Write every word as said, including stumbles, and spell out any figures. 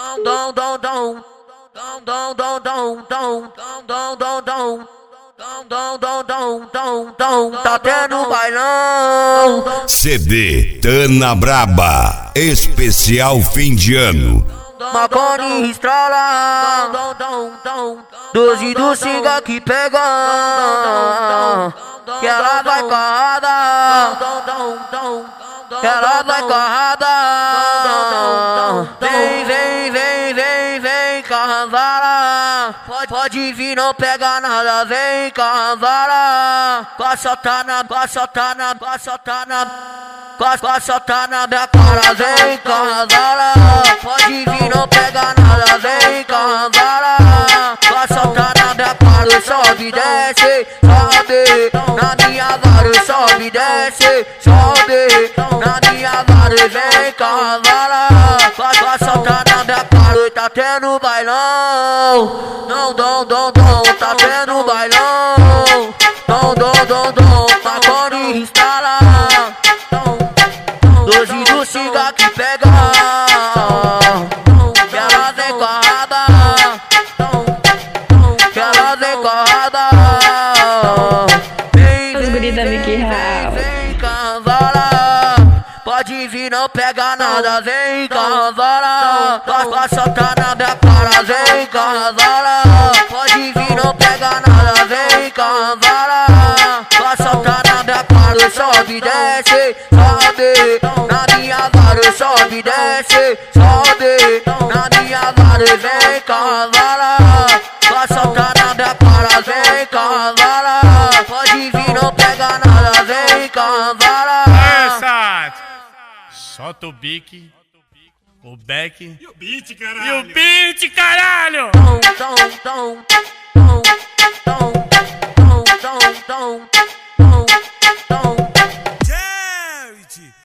Dom, dom, dom. Dom, dom, dom, dom, dom, dom, dom, dom. Dom, dom, dom, dom, dom, dom, tá tendo bailão. C D Tana Braba, especial fim de ano. Macone estrala, doze do Singa que pega, que ela vai carrada, que ela vai carrada. Vem, vem, vem, vem, vem, cavala. Pode, pode vir, não pega nada, vem, cavala. Passa tá na, passa tá na, passa tá na. Passa tá na minha cara, vem cavala. Pode vir, não pega nada, vem cavala. Passa tá na minha cara, sobe, desce, sobe. Na minha vara, sobe, desce, sobe. Na minha vara, vem cavala. Passa tá na minha cara, tá tendo bailão. Não, dom, dom, dom, tá tendo bailão. Dom, dom, dom, dom, Macone instala. Doze do Singa que pega, que ela vem carrada, que ela vem carrada. Vem, Os guri da Mickey vem, House. vem, cavala. Pode vir, não pega nada, vem cavala. Passa tá na minha cara, vem cavala. Pode vir, não pega nada, vem cavala. Passa tá na minha cara, sobe, desce, sobe. Na minha vara, sobe, desce, sobe. Na minha vara, vem cavala. Passa tá na minha cara, vem cavala. Pode vir, não pega nada, vem cavala. Essa! Solta o bique, o beck E o beat, caralho! e o beat, caralho!